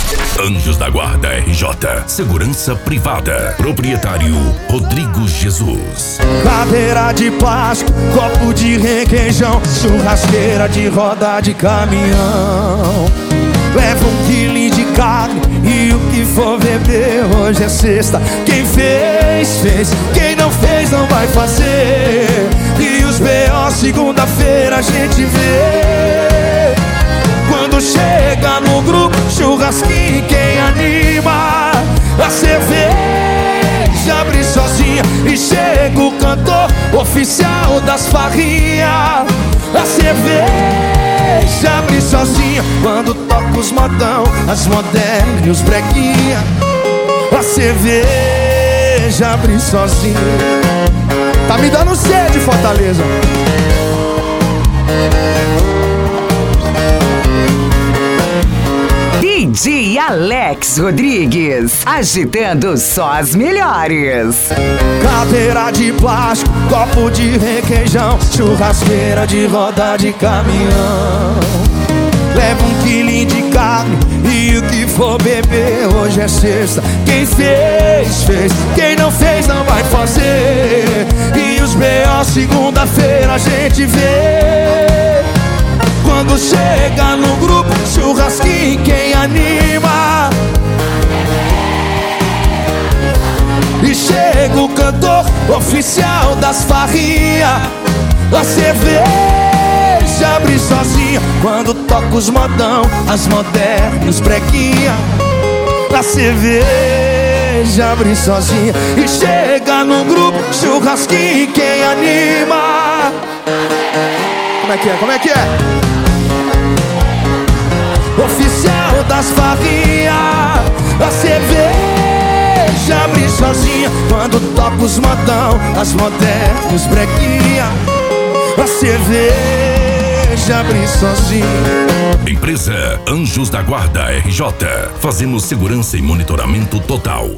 Anjos da Guarda RJ. Segurança privada. Proprietário Rodrigo Jesus. Cadeira de plástico, copo de requeijão, churrasqueira de roda de caminhão. Leva 1 quilo de carne e o que for beber. Hoje é sexta, quem fez, fez. Quem não fez, não vai fazer. E os B.O. segunda-feira a gente vê. Quando chega no grupo, churrasquinho, quem anima? A cerveja abre sozinha e chega o cantor oficial das farrinhas. A cerveja abre sozinha quando toca os modão, as modernas e os breguinha. A cerveja abre sozinha. Tá me dando sede, Fortaleza. DJ Alex Rodrigues, agitando só as melhores. Cadeira de plástico, copo de requeijão, churrasqueira de roda de caminhão. Leva 1 quilo de carne e o que for beber. Hoje é sexta, quem fez, fez. Quem não fez, não vai fazer. E os B.O. segunda-feira a gente vê. Quando chega no grupo, churrasquinho, quem anima? E chega o cantor oficial das farrinhas. A cerveja abre sozinha quando toca os modão, as modernas e os breguinha. A cerveja abre sozinha e chega no grupo, churrasquinho, quem anima? Como é que é? Como é que é? Oficial das farrinhas. A cerveja abre sozinha quando toca os modão, as modernas e os breguinha. A cerveja abre sozinha. Empresa Anjos da Guarda RJ. Fazemos segurança e monitoramento total.